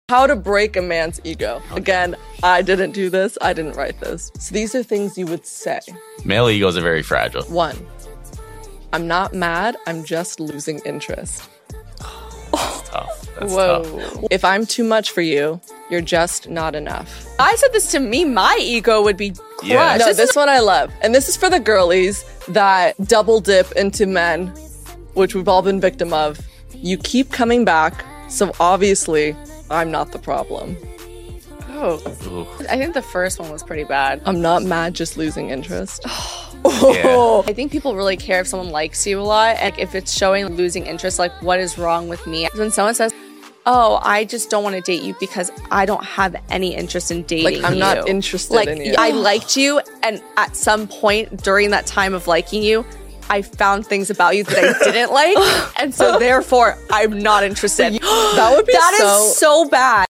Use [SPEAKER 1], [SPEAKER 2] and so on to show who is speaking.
[SPEAKER 1] How to break a man's ego. Again, I didn't do this. I didn't write this. So these are things you would say.
[SPEAKER 2] Male egos are very fragile.
[SPEAKER 1] 1, I'm not mad. I'm just losing interest.
[SPEAKER 2] That's tough. That's
[SPEAKER 3] Whoa.
[SPEAKER 2] tough.
[SPEAKER 1] If I'm too much for you, you're just not enough.
[SPEAKER 3] I said this to me, my ego would be crushed.
[SPEAKER 2] Yeah.
[SPEAKER 1] No, this one I love. And this is for the girlies that double dip into men, which we've all been victim of. You keep coming back, so obviously I'm not the problem.
[SPEAKER 3] Oh,
[SPEAKER 2] Ooh.
[SPEAKER 3] I think the first one was pretty bad.
[SPEAKER 1] I'm not mad, just losing interest.
[SPEAKER 2] Yeah.
[SPEAKER 3] I think people really care if someone likes you a lot. And if it's showing losing interest, like, what is wrong with me? When someone says, oh, I just don't want to date you because I don't have any interest in dating you.
[SPEAKER 1] Like, I'm not interested
[SPEAKER 3] like,
[SPEAKER 1] in you.
[SPEAKER 3] I liked you, and at some point during that time of liking you, I found things about you that I didn't like, and so therefore, I'm not interested.
[SPEAKER 1] That would be
[SPEAKER 3] That is so bad.